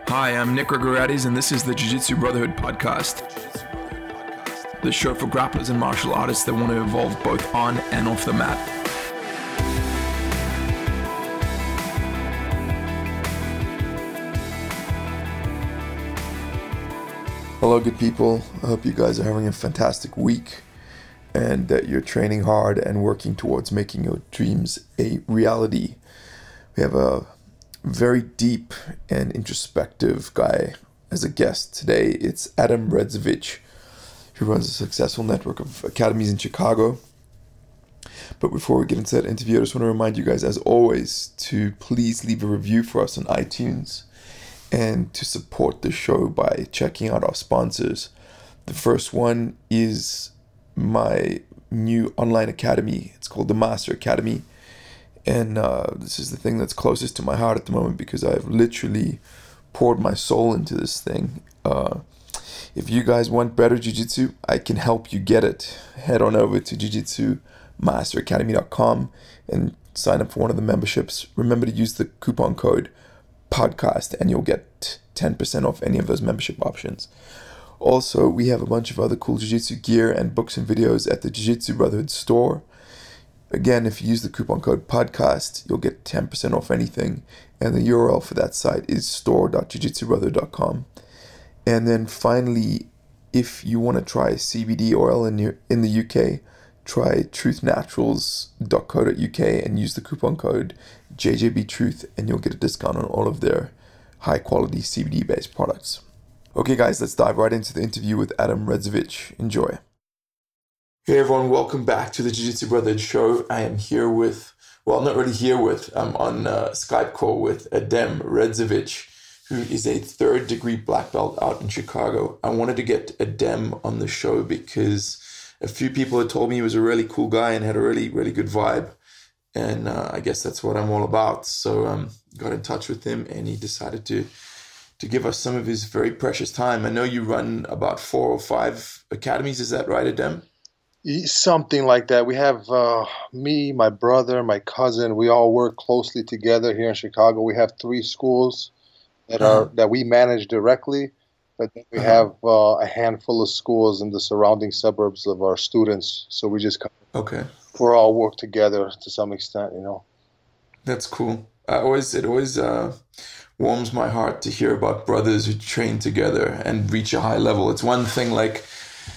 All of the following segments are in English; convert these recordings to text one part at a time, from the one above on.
Hi, I'm Nick Gregoriades, and this is the Jiu-Jitsu Brotherhood podcast, the show for grapplers and martial artists that want to evolve both on and off the mat. Hello, good people. I hope you guys are having a fantastic week and that you're training hard and working towards making your dreams a reality. We have a very deep and introspective guy as a guest today. It's Adam Redzovich, who runs a successful network of academies in Chicago. But before we get into that interview, I just want to remind you guys, as always, to please leave a review for us on iTunes and to support the show by checking out our sponsors. The first one is my new online academy. It's called the Master Academy. And this is the thing that's closest to my heart at the moment because I've literally poured my soul into this thing. If you guys want better jiu-jitsu, I can help you get it. Head on over to jujitsumasteracademy.com and sign up for one of the memberships. Remember to use the coupon code podcast and you'll get 10% off any of those membership options. Also, we have a bunch of other cool jiu-jitsu gear and books and videos at the Jiu-Jitsu Brotherhood store. Again, if you use the coupon code podcast, you'll get 10% off anything. And the URL for that site is store.jujitsubrother.com. And then finally, if you want to try CBD oil in the UK, try truthnaturals.co.uk and use the coupon code JJBTruth and you'll get a discount on all of their high quality CBD based products. Okay guys, let's dive right into the interview with Adam Redzovich. Enjoy. Hey everyone, welcome back to the Jiu-Jitsu Brotherhood show. I am here with, well, not really here with, I'm on a Skype call with Adam Redzovich, who is a third degree black belt out in Chicago. I wanted to get Adam on the show because a few people had told me he was a really cool guy and had a really, really good vibe. And I guess that's what I'm all about. So got in touch with him and he decided to give us some of his very precious time. I know you run about 4 or 5 academies. Is that right, Adam? Something like that. We have me, my brother, my cousin. We all work closely together here in Chicago. We have 3 schools that we manage directly, but then we have a handful of schools in the surrounding suburbs of our students. So we just we're all work together to some extent, you know. That's cool. It always warms my heart to hear about brothers who train together and reach a high level. It's one thing like,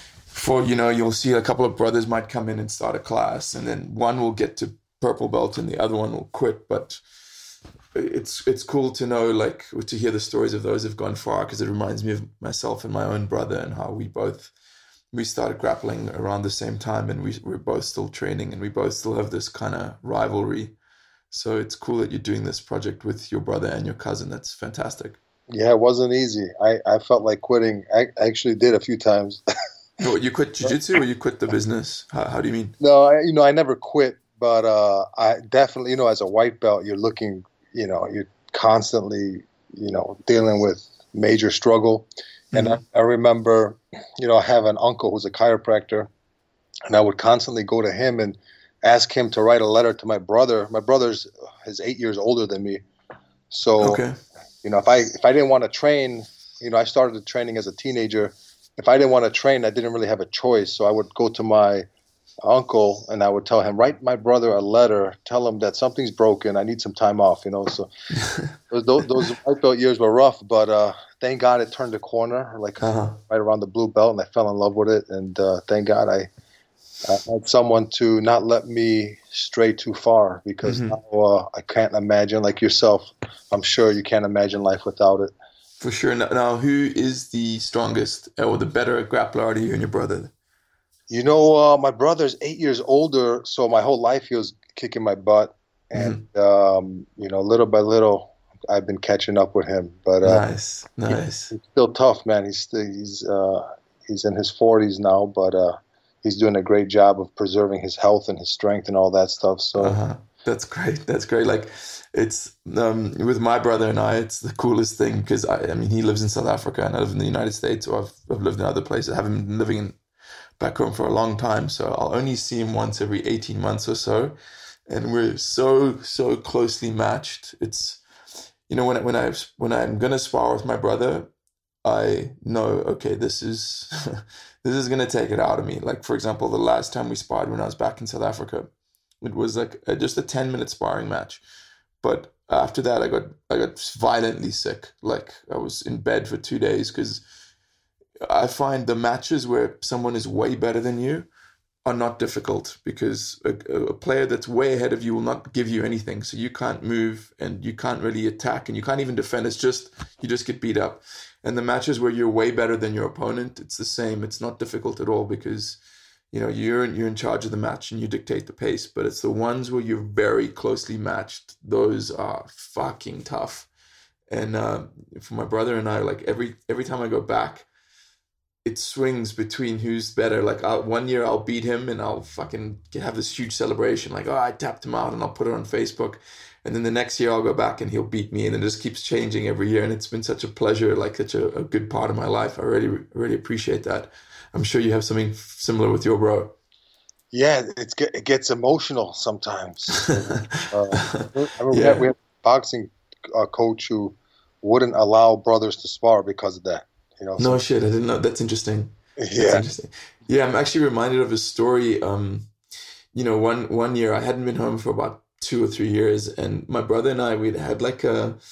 you'll see a couple of brothers might come in and start a class and then one will get to purple belt and the other one will quit. But it's cool to know, like, to hear the stories of those who've gone far, because it reminds me of myself and my own brother and how we started grappling around the same time and we're both still training and we both still have this kind of rivalry. So it's cool that you're doing this project with your brother and your cousin. That's fantastic. Yeah, it wasn't easy. I felt like quitting. I actually did a few times. Oh, you quit jiu-jitsu or you quit the business? How do you mean? No, I never quit, but I definitely, as a white belt, you're looking, you're constantly, dealing with major struggle. And I remember, I have an uncle who's a chiropractor, and I would constantly go to him and ask him to write a letter to my brother. My brother's 8 years older than me. So, if I didn't want to train, I started training as a teenager. If I didn't want to train, I didn't really have a choice. So I would go to my uncle and I would tell him, write my brother a letter, tell him that something's broken. I need some time off, So those white belt years were rough, but thank God it turned a corner, like right around the blue belt, and I fell in love with it. And thank God I had someone to not let me stray too far, because now I can't imagine, like yourself, I'm sure you can't imagine life without it. For sure. Now, who is the strongest or the better grappler out of you and your brother? My brother's 8 years older, so my whole life he was kicking my butt. And, little by little, I've been catching up with him. But nice. He's still tough, man. He's in his 40s now, but he's doing a great job of preserving his health and his strength and all that stuff. So That's great. Like, it's with my brother and I, it's the coolest thing because he lives in South Africa and I live in the United States, or I've lived in other places. I haven't been living back home for a long time, so I'll only see him once every 18 months or so, and we're so closely matched. It's you know, when I'm gonna spar with my brother, I know, okay, this is this is gonna take it out of me. Like for example, the last time we sparred when I was back in South Africa, it was like just a 10-minute sparring match. But after that, I got violently sick. Like I was in bed for 2 days because I find the matches where someone is way better than you are not difficult because a player that's way ahead of you will not give you anything. So you can't move and you can't really attack and you can't even defend. It's just, you just get beat up. And the matches where you're way better than your opponent, it's the same. It's not difficult at all because, you know, you're in charge of the match and you dictate the pace. But it's the ones where you're very closely matched. Those are fucking tough. And for my brother and I, like every time I go back, it swings between who's better. Like one year I'll beat him and I'll fucking have this huge celebration. Like, oh, I tapped him out and I'll put it on Facebook. And then the next year I'll go back and he'll beat me. And it just keeps changing every year. And it's been such a pleasure, like such a good part of my life. I really appreciate that. I'm sure you have something similar with your bro. Yeah, it gets emotional sometimes. Yeah. We had a boxing coach who wouldn't allow brothers to spar because of that. You know, No shit, I didn't know. That's interesting. That's yeah, interesting. Yeah, I'm actually reminded of a story. You know, one year I hadn't been home for about 2 or 3 years, and my brother and we'd had like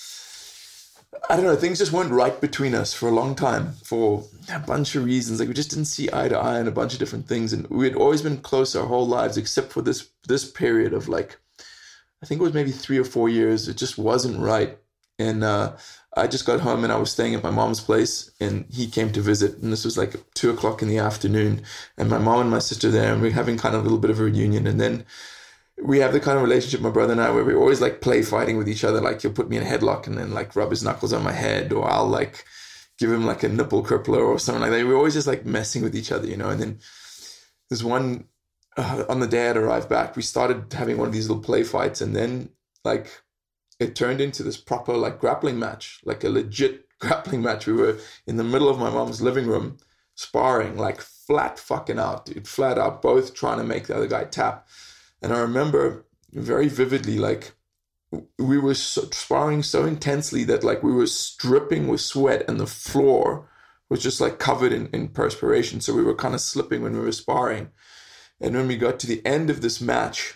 I don't know, things just weren't right between us for a long time for a bunch of reasons. Like we just didn't see eye to eye on a bunch of different things, and we had always been close our whole lives, except for this period of like, I think it was maybe 3 or 4 years. It just wasn't right, and I just got home and I was staying at my mom's place, and he came to visit, and this was like 2 o'clock in the afternoon, and my mom and my sister there, and we're having kind of a little bit of a reunion, and then we have the kind of relationship, my brother and I, where we always like play fighting with each other. Like he'll put me in a headlock and then like rub his knuckles on my head, or I'll like give him like a nipple crippler or something like that. We're always just like messing with each other, you know. And then there's one on the day I'd arrived back, we started having one of these little play fights, and then like it turned into this proper like grappling match, like a legit grappling match. We were in the middle of my mom's living room sparring, like flat fucking out, dude, flat out, both trying to make the other guy tap. And I remember very vividly, like we were sparring so intensely that like we were dripping with sweat, and the floor was just like covered in perspiration. So we were kind of slipping when we were sparring. And when we got to the end of this match,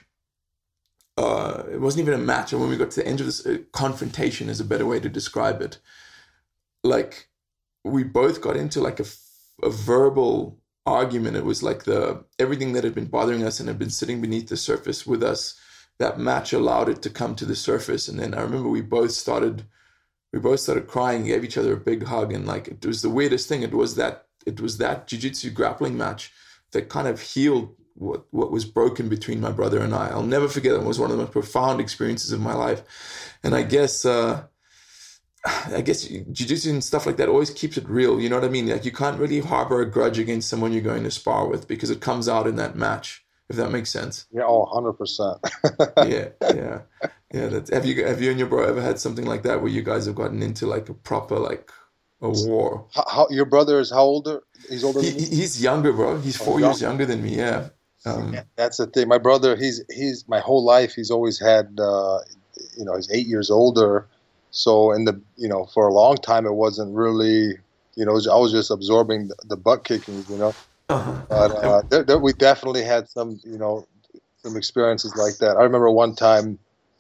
it wasn't even a match. And when we got to the end of this confrontation is a better way to describe it. Like we both got into like a verbal argument. It was like everything that had been bothering us and had been sitting beneath the surface with us, that match allowed it to come to the surface. And then I remember we both started crying, gave each other a big hug, and like it was the weirdest thing. It was that jiu-jitsu grappling match that kind of healed what was broken between my brother and I. I'll never forget it. It was one of the most profound experiences of my life. And I guess jiu-jitsu and stuff like that always keeps it real. You know what I mean? Like you can't really harbor a grudge against someone you're going to spar with because it comes out in that match, if that makes sense. yeah, 100%. Yeah. Have you and your bro ever had something like that where you guys have gotten into like a proper like a war? How your brother is how older? He's older than me? He's younger, bro. He's 4 years younger than me. Yeah. Yeah, that's the thing. My brother, he's my whole life. He's always had, he's 8 years older. So for a long time, it wasn't really, I was just absorbing the butt kicking, Uh-huh. But we definitely had some, some experiences like that. I remember one time,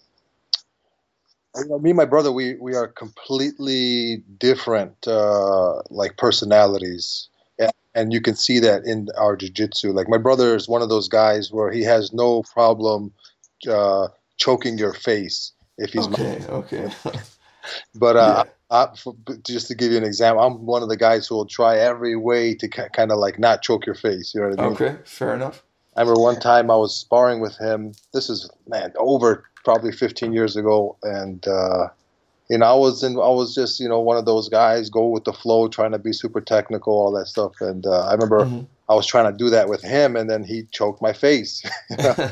me and my brother, we are completely different, like personalities. And you can see that in our jiu-jitsu. Like my brother is one of those guys where he has no problem choking your face if he's Okay. But just to give you an example, I'm one of the guys who will try every way to kind of like not choke your face. You know what I mean? Okay, fair enough. I remember one time I was sparring with him. This is over probably 15 years ago, and I was just one of those guys, go with the flow, trying to be super technical, all that stuff. And I remember I was trying to do that with him, and then he choked my face.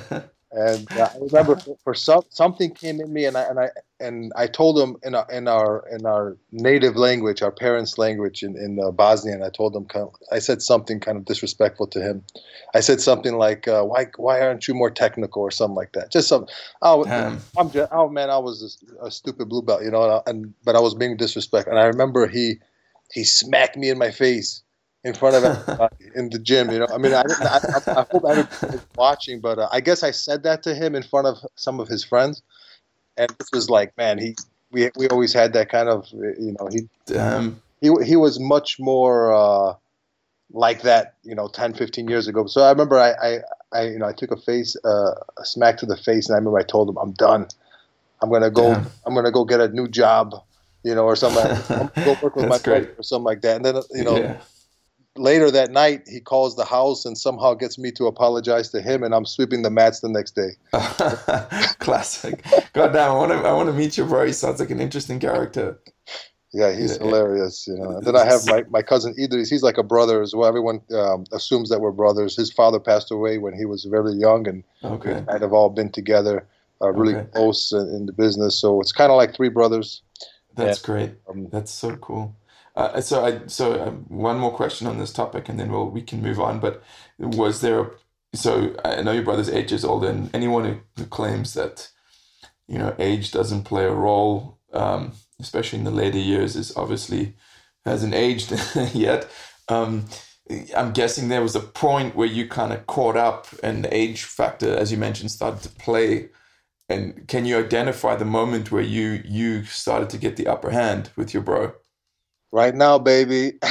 And I remember for something came in me, and I told him in our native language, our parents' language in Bosnian. I told him I said something kind of disrespectful to him. I said something like, why aren't you more technical or something like that? Just some. Oh, Damn. oh man, I was a stupid blue belt, but I was being disrespectful. And I remember he smacked me in my face in front of everybody in the gym. I mean, I hope everybody was watching, but I guess I said that to him in front of some of his friends, and this was like, man, we always had that kind of, Damn. he was much more like that, 10, 15 years ago. So I remember I took a smack to the face, and I remember I told him, I'm done. I'm gonna go. Damn. I'm gonna go get a new job, or something. I'm gonna go work with my brother or something like that. And then Yeah. later that night, he calls the house and somehow gets me to apologize to him, and I'm sweeping the mats the next day. Classic. God damn, I want to meet you, bro. He sounds like an interesting character. Yeah, he's hilarious. And then I have my cousin Idris. He's like a brother as well. Everyone assumes that we're brothers. His father passed away when he was very young, and we kind of all been together, really close in the business. So it's kind of like three brothers. That's great. That's so cool. So one more question on this topic, and then we can move on. But so I know your brother's 8 years old, and anyone who claims that age doesn't play a role, especially in the later years, is obviously hasn't aged yet. I'm guessing there was a point where you kind of caught up, and the age factor, as you mentioned, started to play. And can you identify the moment where you started to get the upper hand with your bro? Right now, baby.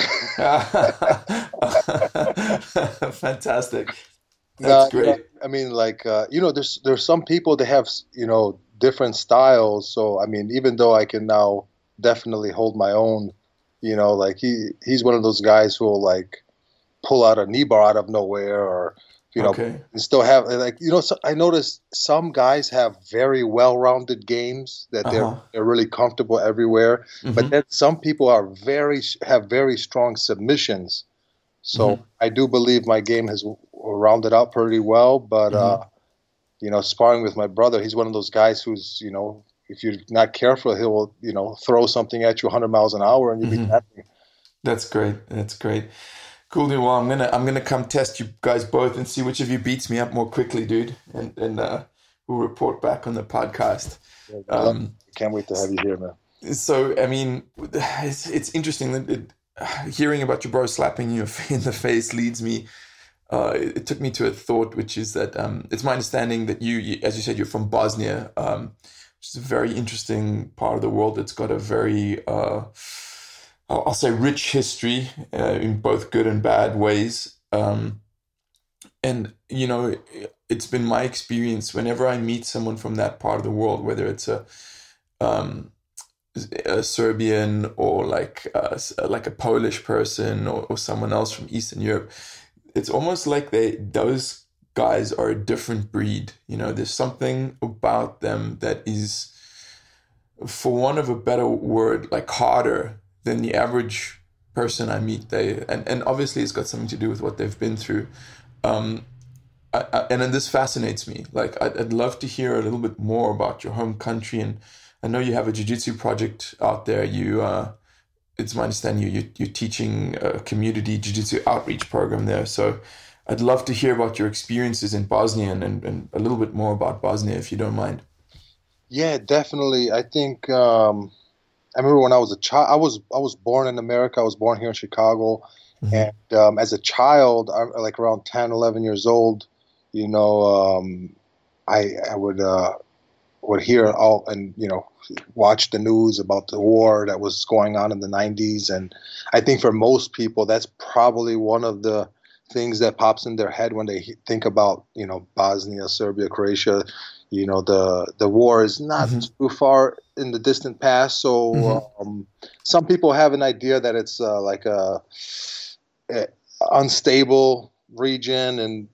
Fantastic. That's great. I mean, like, there's some people that have, different styles. So, I mean, even though I can now definitely hold my own, like he's one of those guys who will like pull out a knee bar out of nowhere, or, and still have like, so I noticed some guys have very well-rounded games that they're really comfortable everywhere. Mm-hmm. But then some people have very strong submissions. So I do believe my game has rounded out pretty well. But sparring with my brother, he's one of those guys who's, if you're not careful, he'll throw something at you 100 miles an hour and you'll be tapping. That's great. That's great. Cool, dude. Well, I'm gonna come test you guys both and see which of you beats me up more quickly, dude. And we'll report back on the podcast. Can't wait to have you here, man. So, I mean, it's interesting that hearing about your bro slapping you in the face leads me. It took me to a thought, which is that it's my understanding that you, as you said, you're from Bosnia, which is a very interesting part of the world that's got a very I'll say rich history in both good and bad ways. And, it's been my experience whenever I meet someone from that part of the world, whether it's a Serbian or like a Polish person or someone else from Eastern Europe, it's almost like those guys are a different breed. There's something about them that is, for want of a better word, like harder than the average person I meet. And obviously it's got something to do with what they've been through. And then this fascinates me. Like, I'd love to hear a little bit more about your home country. And I know you have a jiu-jitsu project out there. It's my understanding you're teaching a community jiu-jitsu outreach program there. So I'd love to hear about your experiences in Bosnia and a little bit more about Bosnia, if you don't mind. Yeah, definitely. I think I remember when I was a child. I was born in America. I was born here in Chicago, and as a child, like around 10, 11 years old, I would hear all and watch the news about the war that was going on in the 90s, and I think for most people that's probably one of the things that pops in their head when they think about Bosnia, Serbia, Croatia. The war is not too far in the distant past, so some people have an idea that it's like a unstable region, and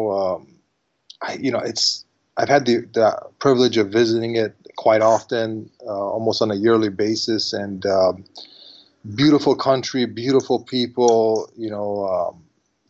I've had the privilege of visiting it quite often, almost on a yearly basis, and beautiful country, beautiful people,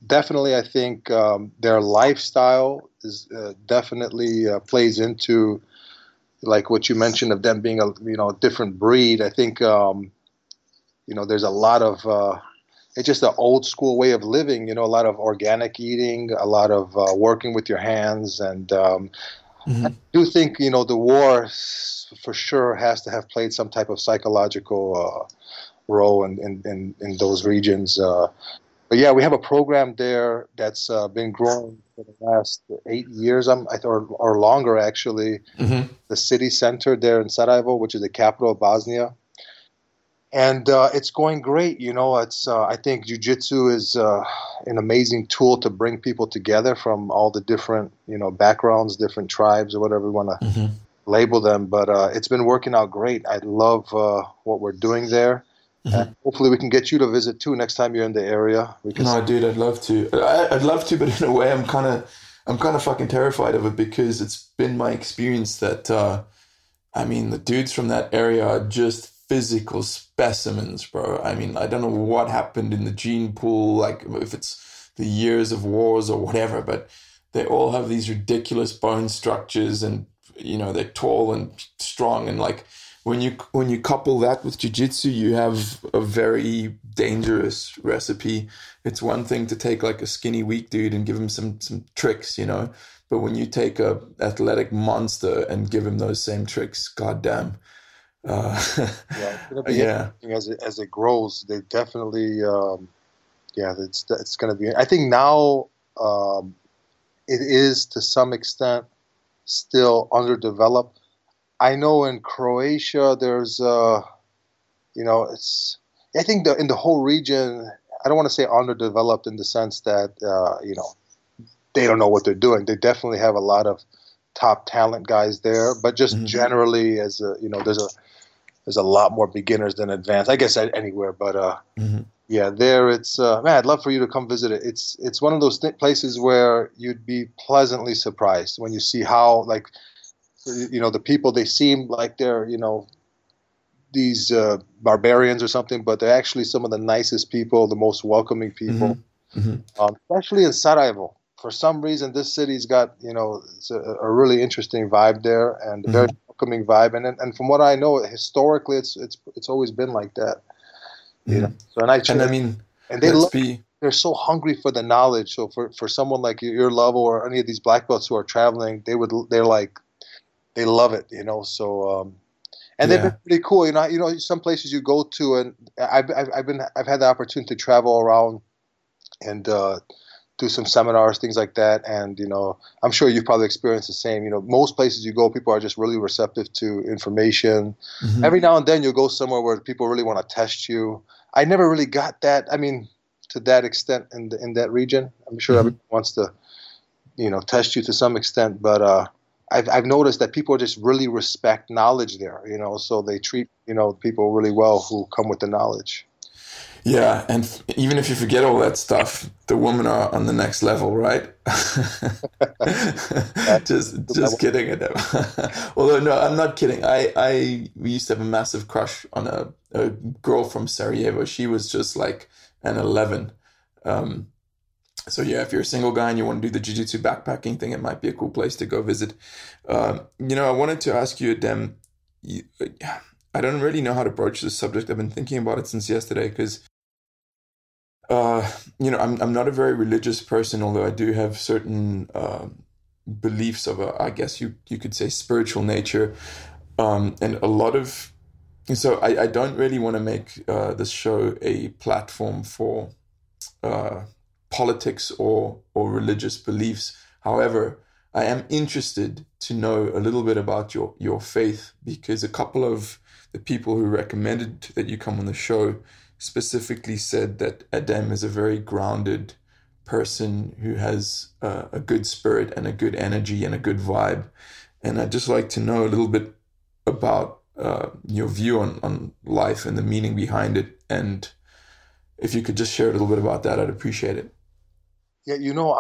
definitely, I think their lifestyle is definitely plays into like what you mentioned of them being a different breed. I think there's a lot of it's just an old school way of living. A lot of organic eating, a lot of working with your hands, and I Hmm. do think the war for sure has to have played some type of psychological role in those regions. But yeah, we have a program there that's been growing for the last 8 years, or longer actually. Hmm. The city center there in Sarajevo, which is the capital of Bosnia, and it's going great. It's I think jujitsu is an amazing tool to bring people together from all the different backgrounds, different tribes, or whatever we want to Hmm. label them. But it's been working out great. I love what we're doing there. And Hmm. hopefully we can get you to visit too next time you're in the area. We can. No, dude, I'd love to. I'd love to, but in a way, I'm kind of fucking terrified of it because it's been my experience that, I mean, the dudes from that area are just physical specimens, bro. I mean, I don't know what happened in the gene pool, like if it's the years of wars or whatever, but they all have these ridiculous bone structures, and they're tall and strong, and like when you couple that with jiu-jitsu, you have a very dangerous recipe. It's one thing to take like a skinny weak dude and give him some tricks, but when you take a athletic monster and give him those same tricks, goddamn. Uh, Yeah, it's going to be yeah. interesting as it grows. They definitely, yeah, it's going to be. I think now it is to some extent still underdeveloped. I know in Croatia there's, it's. I think in the whole region, I don't want to say underdeveloped in the sense that they don't know what they're doing. They definitely have a lot of top talent guys there, but just Mhm. generally as there's a lot more beginners than advanced. I guess anywhere, but Mhm. yeah, there it's man. I'd love for you to come visit it. It's one of those places where you'd be pleasantly surprised when you see how like the people they seem like they're these barbarians or something, but they're actually some of the nicest people, the most welcoming people, Mhm. Mhm. especially in Sarajevo. For some reason, this city's got it's a really interesting vibe there and a very Mhm. welcoming vibe. And from what I know, historically, it's always been like that. Mhm. So And I mean, and they let's love. be. They're so hungry for the knowledge. So for someone like your level or any of these black belts who are traveling, they're like they love it. So and they've been Yeah. pretty cool. Some places you go to, and I've had the opportunity to travel around and do some seminars, things like that. And I'm sure you've probably experienced the same. Most places you go, people are just really receptive to information. Mhm. Every now and then you'll go somewhere where people really want to test you. I never really got that. I mean, to that extent in that region. I'm sure everyone Mhm. wants to test you to some extent, but I've noticed that people just really respect knowledge there. So they treat people really well who come with the knowledge. Yeah, and even if you forget all that stuff, the women are on the next level, right? Just kidding. Although no, I'm not kidding. We used to have a massive crush on a girl from Sarajevo. She was just like an 11. Um, so yeah, if you're a single guy and you want to do the jiu-jitsu backpacking thing, it might be a cool place to go visit. I wanted to ask you, Adem, you, I don't really know how to broach this subject. I've been thinking about it since yesterday because uh, I'm not a very religious person, although I do have certain beliefs of I guess you could say spiritual nature, and a lot of. So I don't really want to make this show a platform for uh, politics or religious beliefs. However, I am interested to know a little bit about your faith because a couple of the people who recommended that you come on the show specifically said that Adem is a very grounded person who has a good spirit and a good energy and a good vibe. And I'd just like to know a little bit about your view on life and the meaning behind it. And if you could just share a little bit about that, I'd appreciate it. Yeah,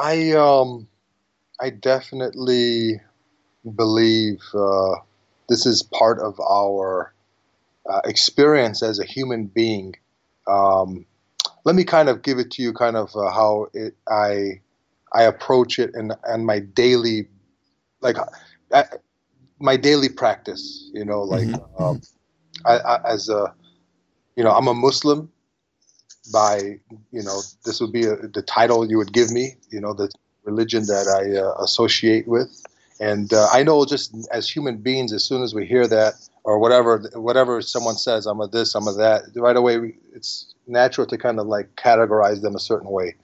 I definitely believe this is part of our experience as a human being. Um, let me kind of give it to you, kind of how I approach it, and my daily, like I, my daily practice. Like Hmm. Hmm. as a, I'm a Muslim by, this would be the title you would give me, the religion that I associate with. And I know, just as human beings, as soon as we hear that, or whatever someone says, I'm a this, I'm a that, right away, it's natural to kind of like categorize them a certain way.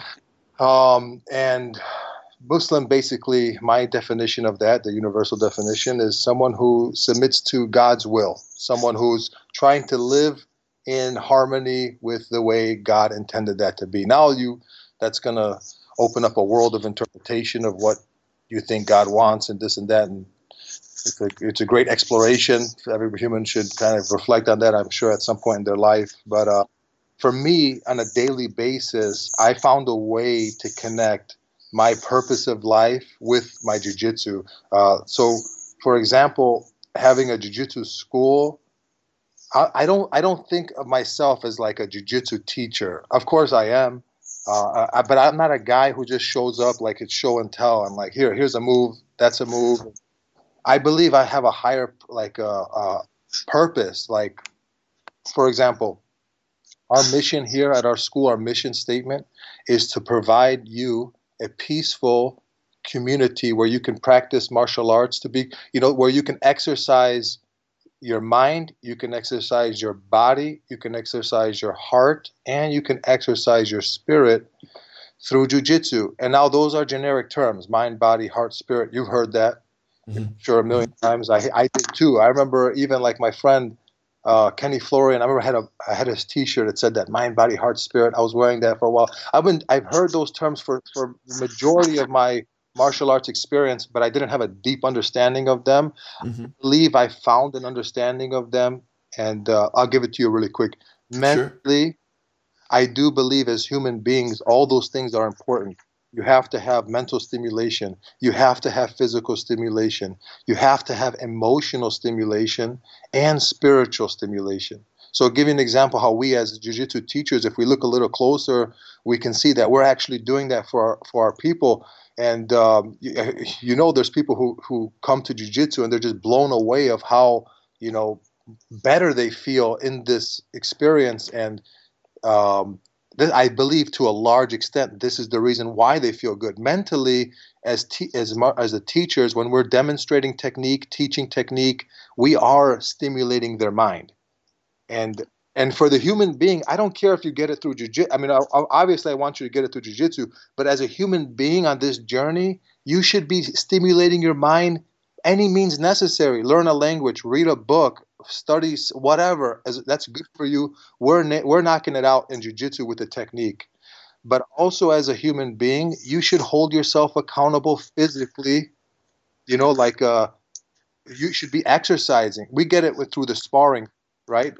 And Muslim, basically, my definition of that, the universal definition, is someone who submits to God's will, someone who's trying to live in harmony with the way God intended that to be. Now, that's going to open up a world of interpretation of what you think God wants and this and that, and it's a great exploration. Every human should kind of reflect on that, I'm sure, at some point in their life. But for me, on a daily basis, I found a way to connect my purpose of life with my jujitsu. So, for example, having a jujitsu school, I don't think of myself as like a jujitsu teacher. Of course, I am, but I'm not a guy who just shows up like it's show and tell. I'm like, here's a move, that's a move. I believe I have a higher purpose. Like, for example, our mission here at our school, our mission statement is to provide you a peaceful community where you can practice martial arts, where you can exercise your mind, you can exercise your body, you can exercise your heart, and you can exercise your spirit through jujitsu. And now those are generic terms: mind, body, heart, spirit. You've heard that, Hmm. sure, a million times. I did too. I remember even like my friend Kenny Florian. I remember I had his T-shirt that said that: mind, body, heart, spirit. I was wearing that for a while. I've heard those terms for the majority of my martial arts experience, but I didn't have a deep understanding of them. I Hmm. believe I found an understanding of them, and I'll give it to you really quick. Sure. Mentally, I do believe as human beings, all those things are important. You have to have mental stimulation. You have to have physical stimulation. You have to have emotional stimulation and spiritual stimulation. So, I'll give you an example how we as jiu-jitsu teachers, if we look a little closer, we can see that we're actually doing that for our people. And there's people who come to jiu-jitsu and they're just blown away of how you know better they feel in this experience. And um, I believe to a large extent this is the reason why they feel good mentally. As the teachers, when we're demonstrating technique, teaching technique, we are stimulating their mind. And and for the human being, I don't care if you get it through jujitsu. I mean, obviously I want you to get it through jujitsu, but as a human being on this journey, you should be stimulating your mind any means necessary. Learn a language, read a book, studies, whatever. That's good for you. We're knocking it out in jujitsu with the technique. But also as a human being, you should hold yourself accountable physically. Like you should be exercising. We get it through the sparring, right?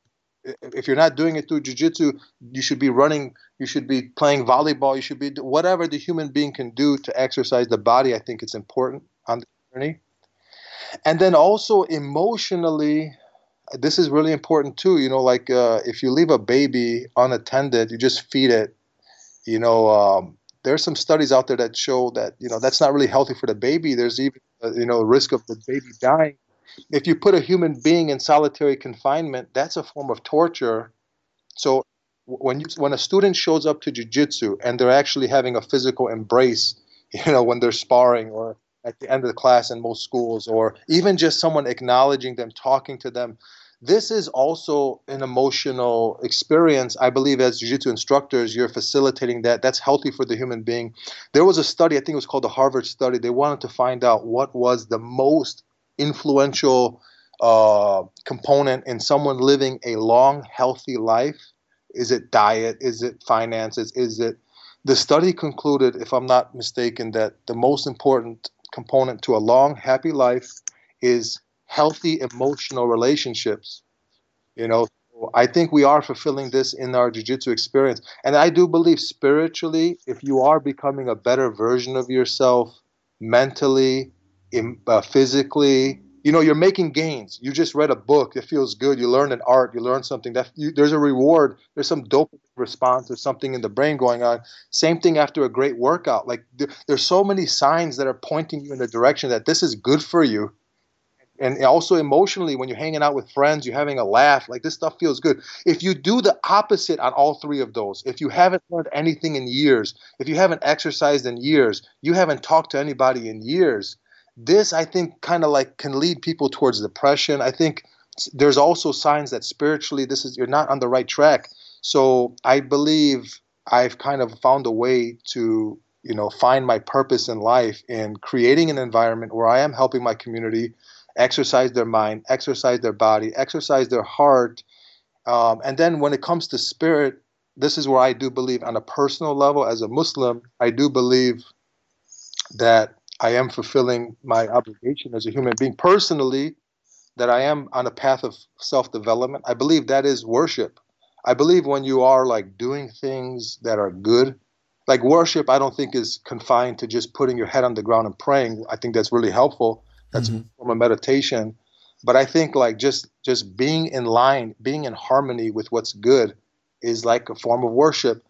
If you're not doing it through jujitsu, you should be running, you should be playing volleyball, you should be whatever the human being can do to exercise the body. I think it's important on the journey. And then also emotionally, this is really important too. Like if you leave a baby unattended, you just feed it. There's some studies out there that show that that's not really healthy for the baby. There's even risk of the baby dying. If you put a human being in solitary confinement, that's a form of torture. So when a student shows up to jujitsu and they're actually having a physical embrace, when they're sparring or at the end of the class in most schools, or even just someone acknowledging them, talking to them, this is also an emotional experience. I believe as jiu-jitsu instructors, you're facilitating that. That's healthy for the human being. There was a study, I think it was called the Harvard study. They wanted to find out what was the most influential component in someone living a long, healthy life. Is it diet? Is it finances? Is it The study concluded, if I'm not mistaken, that the most important component to a long, happy life is healthy emotional relationships. I think we are fulfilling this in our jiu-jitsu experience. And I do believe spiritually, if you are becoming a better version of yourself mentally, physically, You're making gains. You just read a book. It feels good. You learn an art. You learn something there's a reward. There's some dopamine response. There's something in the brain going on. Same thing after a great workout. Like there's so many signs that are pointing you in the direction that this is good for you. And also emotionally, when you're hanging out with friends, you're having a laugh, like this stuff feels good. If you do the opposite on all three of those, if you haven't learned anything in years, if you haven't exercised in years, you haven't talked to anybody in years, this I think kind of like can lead people towards depression. I think there's also signs that spiritually you're not on the right track. So I believe I've kind of found a way to find my purpose in life in creating an environment where I am helping my community exercise their mind, exercise their body, exercise their heart. And then when it comes to spirit, this is where I do believe on a personal level as a Muslim, I do believe that I am fulfilling my obligation as a human being personally, that I am on a path of self-development. I believe that is worship. I believe when you are like doing things that are good, like worship, I don't think is confined to just putting your head on the ground and praying. I think that's really helpful. That's a form of meditation. But I think like just being in line, being in harmony with what's good is like a form of worship.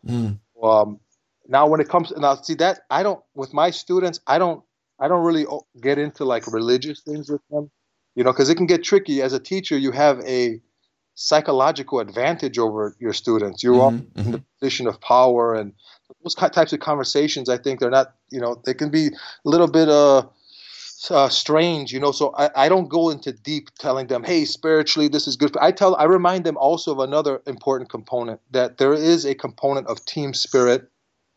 Now when it comes see that with my students, I don't really get into like religious things with them, because it can get tricky. As a teacher, you have a psychological advantage over your students. You're all in the position of power, and those types of conversations, I think they're not, they can be a little bit strange, so I don't go into deep telling them, hey, spiritually this is good. I remind them also of another important component, that there is a component of team spirit.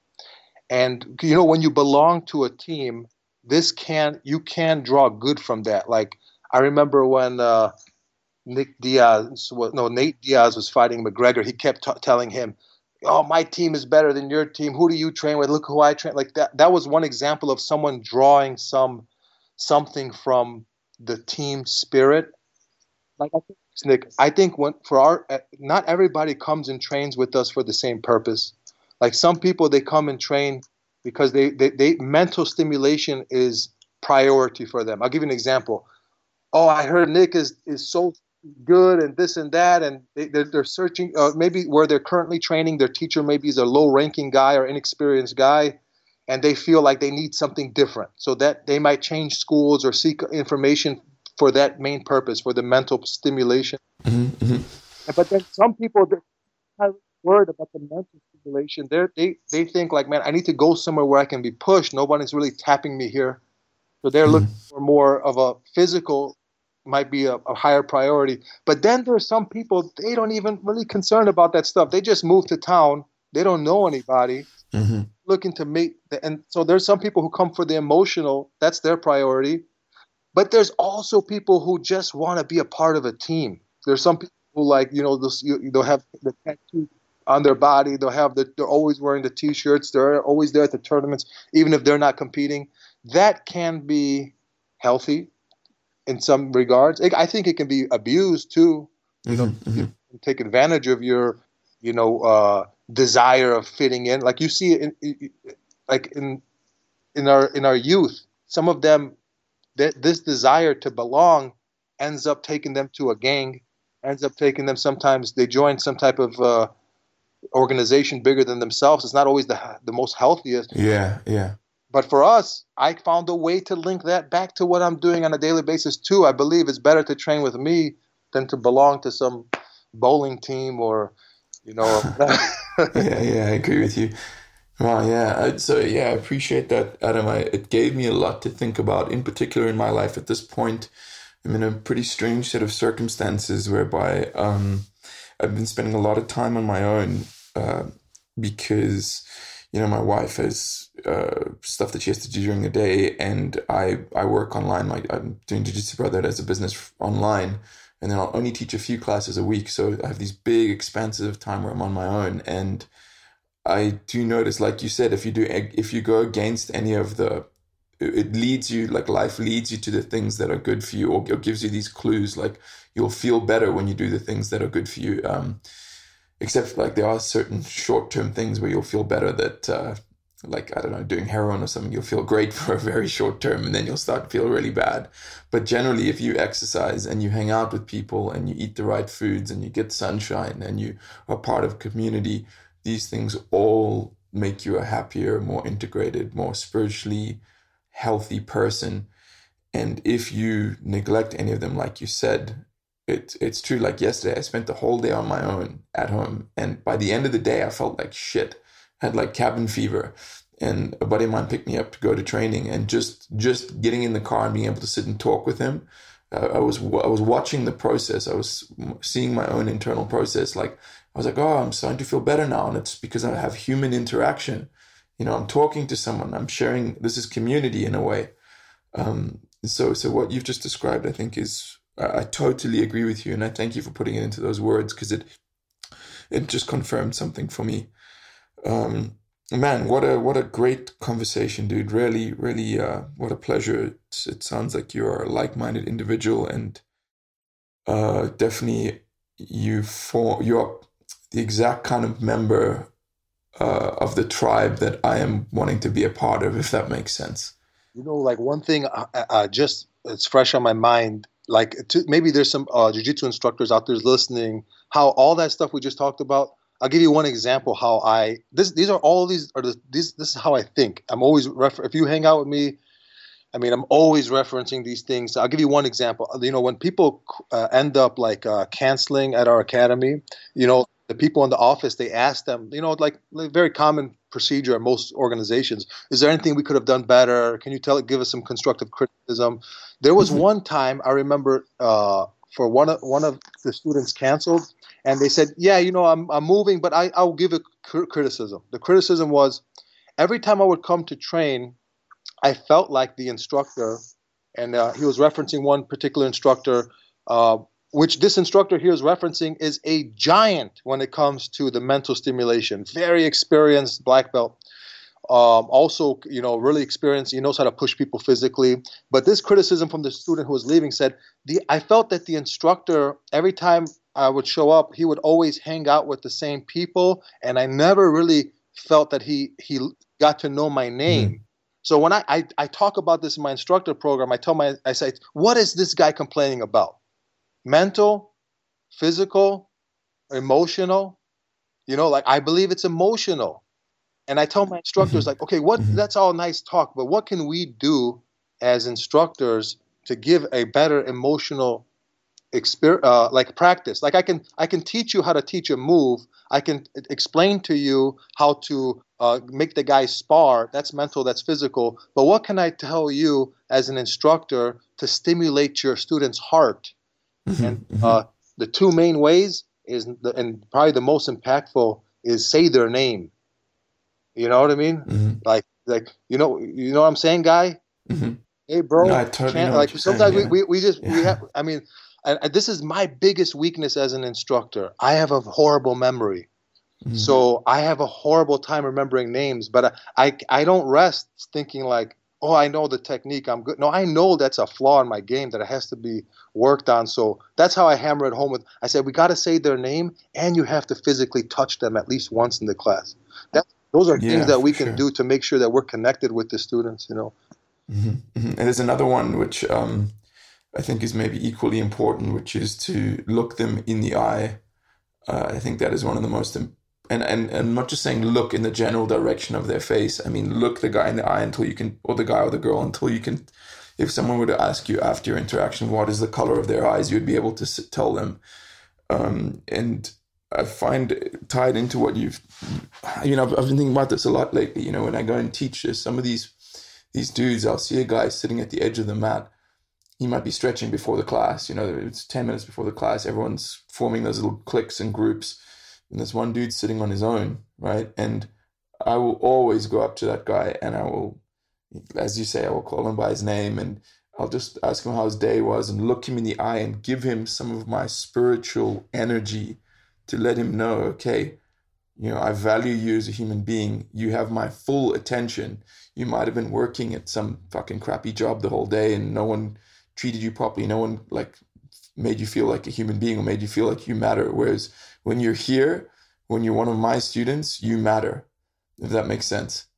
And when you belong to a team, you can draw good from that. Like I remember when Nate Diaz was fighting McGregor, he kept telling him, oh, my team is better than your team. Who do you train with? Look who I train. Like that was one example of someone drawing something from the team spirit. Like I think not everybody comes and trains with us for the same purpose. Like some people, they come and train because they mental stimulation is priority for them. I'll give you an example. Oh, I heard Nick is so good and this and that, and they're searching maybe where they're currently training. Their teacher maybe is a low-ranking guy or inexperienced guy, and they feel like they need something different, so that they might change schools or seek information for that main purpose, for the mental stimulation. But then some people, they're not worried about the mental stimulation. They think like, man, I need to go somewhere where I can be pushed. Nobody's really tapping me here. So they're looking for more of a physical, might be a higher priority. But then there's some people, they don't even really concerned about that stuff. They just moved to town. They don't know anybody. Looking to meet. And so there's some people who come for the emotional. That's their priority. But there's also people who just want to be a part of a team. There's some people who like, they'll have the tattoo on their body. They're always wearing the T-shirts. They're always there at the tournaments, even if they're not competing. That can be healthy in some regards. I think it can be abused too. You take advantage of your, desire of fitting in. Like you see in our youth, some of them, this desire to belong ends up taking them to a gang, ends up taking them, sometimes they join some type of organization bigger than themselves. It's not always the most healthiest. Yeah. But for us, I found a way to link that back to what I'm doing on a daily basis too. I believe it's better to train with me than to belong to some bowling team or, Yeah, I agree with you. Wow, yeah. I appreciate that, Adam. It gave me a lot to think about, in particular in my life at this point. I'm in a pretty strange set of circumstances whereby I've been spending a lot of time on my own because, my wife has stuff that she has to do during the day, and I work online. Like I'm doing Jiu-Jitsu Brotherhood as a business online, and then I'll only teach a few classes a week. So I have these big expanses of time where I'm on my own, and I do notice, like you said, if you go against any of it leads you, like life leads you to the things that are good for you, or gives you these clues, like you'll feel better when you do the things that are good for you. Except like there are certain short-term things where you'll feel better that like, I don't know, doing heroin or something, you'll feel great for a very short term and then you'll start to feel really bad. But generally, if you exercise and you hang out with people and you eat the right foods and you get sunshine and you are part of community, these things all make you a happier, more integrated, more spiritually healthy person. And if you neglect any of them, like you said, it's true. Like yesterday, I spent the whole day on my own at home. And by the end of the day, I felt like shit. I had like cabin fever. And a buddy of mine picked me up to go to training. And just getting in the car and being able to sit and talk with him, I was watching the process. I was seeing my own internal process. Like, I was like, oh, I'm starting to feel better now. And it's because I have human interaction. You know, I'm talking to someone. I'm sharing. This is community in a way. So what you've just described, I think, is, I totally agree with you, and I thank you for putting it into those words, because it just confirmed something for me. Man, what a great conversation, dude. Really, really, what a pleasure. It sounds like you're a like-minded individual, and definitely you're the exact kind of member of the tribe that I am wanting to be a part of, if that makes sense. You know, like one thing just it's fresh on my mind. Like maybe there's some jiu-jitsu instructors out there listening. How all that stuff we just talked about. I'll give you one example. How this is how I think. I'm always if you hang out with me, I mean, I'm always referencing these things. I'll give you one example. You know, when people end up like canceling at our academy, you know, the people in the office, they ask them, you know, like very common procedure in most organizations. Is there anything we could have done better? Can you give us some constructive criticism? There was one time I remember for one of the students canceled, and they said, yeah, you know, I'm moving, but I'll give a criticism. The criticism was, every time I would come to train, I felt like the instructor, and he was referencing one particular instructor, which this instructor here is referencing is a giant when it comes to the mental stimulation. Very experienced black belt. Also, you know, really experienced. He knows how to push people physically. But this criticism from the student who was leaving said, I felt that the instructor, every time I would show up, he would always hang out with the same people, and I never really felt that he got to know my name. Mm-hmm. So when I talk about this in my instructor program, I say, what is this guy complaining about? Mental, physical, emotional? You know, like, I believe it's emotional. And I tell my instructors, like, okay, that's all nice talk, but what can we do as instructors to give a better emotional experience, like practice? Like, I can teach you how to teach a move. I can explain to you how to make the guy spar. That's mental, that's physical. But what can I tell you as an instructor to stimulate your student's heart? And the two main ways and probably the most impactful is say their name. You know what I mean? Mm-hmm. Like you know what I'm saying, guy? Mm-hmm. Hey, bro. No, I totally know. Like sometimes saying, we have. I mean, and this is my biggest weakness as an instructor. I have a horrible memory, so I have a horrible time remembering names. But I don't rest thinking like, oh, I know the technique, I'm good. No, I know that's a flaw in my game that it has to be worked on. So that's how I hammer it home. I said, we got to say their name, and you have to physically touch them at least once in the class. Those are things that we can do to make sure that we're connected with the students, you know. Mm-hmm. Mm-hmm. And there's another one which I think is maybe equally important, which is to look them in the eye. I think that is one of the most and I'm not just saying look in the general direction of their face. I mean, look the guy in the eye until you can, or the guy or the girl, until you can. If someone were to ask you after your interaction, what is the color of their eyes, you'd be able to tell them. And I find tied into what I've been thinking about this a lot lately. You know, when I go and teach this, some of these dudes, I'll see a guy sitting at the edge of the mat. He might be stretching before the class. You know, it's 10 minutes before the class. Everyone's forming those little cliques and groups. And there's one dude sitting on his own, right? And I will always go up to that guy and I will, as you say, I will call him by his name and I'll just ask him how his day was and look him in the eye and give him some of my spiritual energy to let him know, okay, you know, I value you as a human being. You have my full attention. You might have been working at some fucking crappy job the whole day and no one treated you properly. No one like made you feel like a human being or made you feel like you matter. Whereas when you're here, when you're one of my students, you matter, if that makes sense.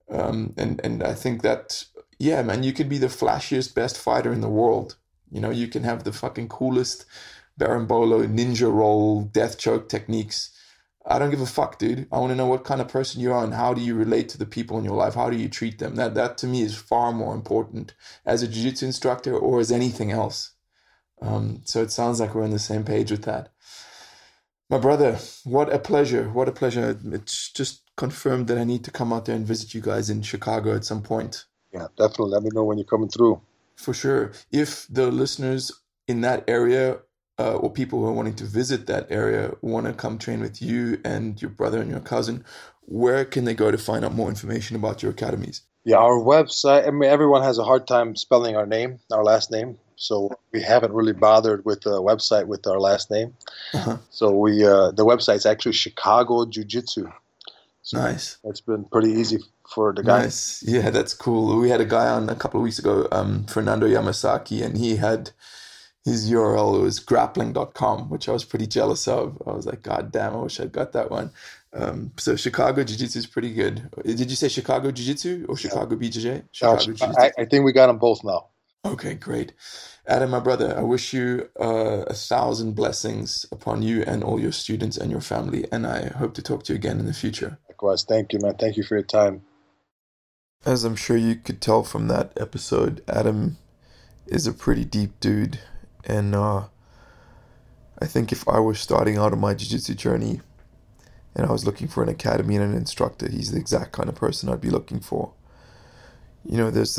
And I think that, yeah, man, you could be the flashiest, best fighter in the world. You know, you can have the fucking coolest Berimbolo ninja roll, death choke techniques. I don't give a fuck, dude. I want to know what kind of person you are and how do you relate to the people in your life? How do you treat them? That to me is far more important as a jiu-jitsu instructor or as anything else. So it sounds like we're on the same page with that. My brother, what a pleasure. What a pleasure. It's just confirmed that I need to come out there and visit you guys in Chicago at some point. Yeah, definitely. Let me know when you're coming through. For sure. If the listeners in that area or people who are wanting to visit that area want to come train with you and your brother and your cousin, where can they go to find out more information about your academies? Yeah, our website, I mean, everyone has a hard time spelling our name, our last name. So we haven't really bothered with the website with our last name. Uh-huh. So the website's actually Chicago Jiu-Jitsu. So nice. It's been pretty easy for the guys. Nice. Yeah, that's cool. We had a guy on a couple of weeks ago, Fernando Yamasaki, and he had his URL was grappling.com, which I was pretty jealous of. I was like, God damn, I wish I'd got that one. So Chicago Jiu-Jitsu is pretty good. Did you say Chicago Jiu-Jitsu or Chicago BJJ? Chicago Jiu-Jitsu. I think we got them both now. Okay, great. Adam, my brother, I wish you 1,000 blessings upon you and all your students and your family, and I hope to talk to you again in the future. Likewise. Thank you, man. Thank you for your time. As I'm sure you could tell from that episode, Adam is a pretty deep dude, and I think if I was starting out on my jiu-jitsu journey and I was looking for an academy and an instructor, he's the exact kind of person I'd be looking for. You know, there's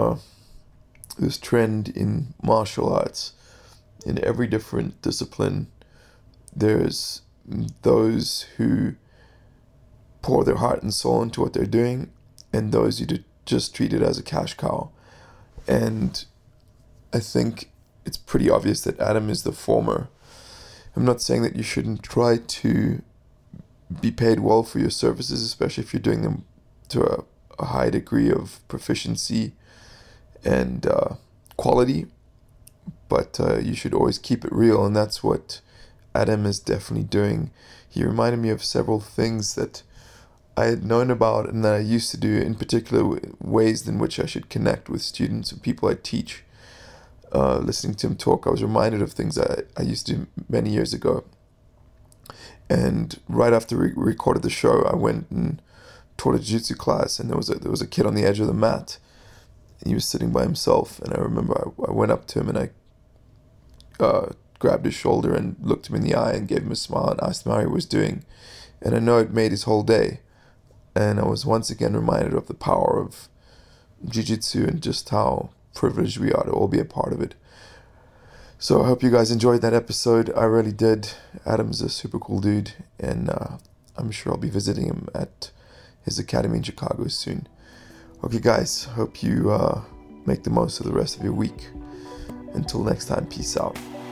this trend in martial arts. In every different discipline, there's those who pour their heart and soul into what they're doing and those who just treat it as a cash cow. And I think it's pretty obvious that Adam is the former. I'm not saying that you shouldn't try to be paid well for your services, especially if you're doing them to a high degree of proficiency and quality, but you should always keep it real, and that's what Adam is definitely doing. He reminded me of several things that I had known about and that I used to do, in particular ways in which I should connect with students and people I teach. Listening to him talk, I was reminded of things I used to do many years ago. And right after we recorded the show, I went and taught a jiu-jitsu class, and there was a kid on the edge of the mat. He was sitting by himself, and I remember I went up to him and I grabbed his shoulder and looked him in the eye and gave him a smile and asked him how he was doing. And I know it made his whole day. And I was once again reminded of the power of jiu-jitsu and just how privileged we are to all be a part of it. So I hope you guys enjoyed that episode. I really did. Adam's a super cool dude, and I'm sure I'll be visiting him at his academy in Chicago soon. Okay, guys, hope you make the most of the rest of your week. Until next time, peace out.